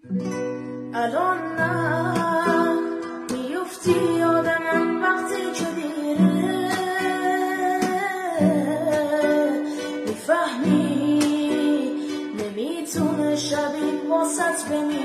الان نه میفتی یادم وقتی که دیره میفهمی نمیتونه شبیه واسط بمیره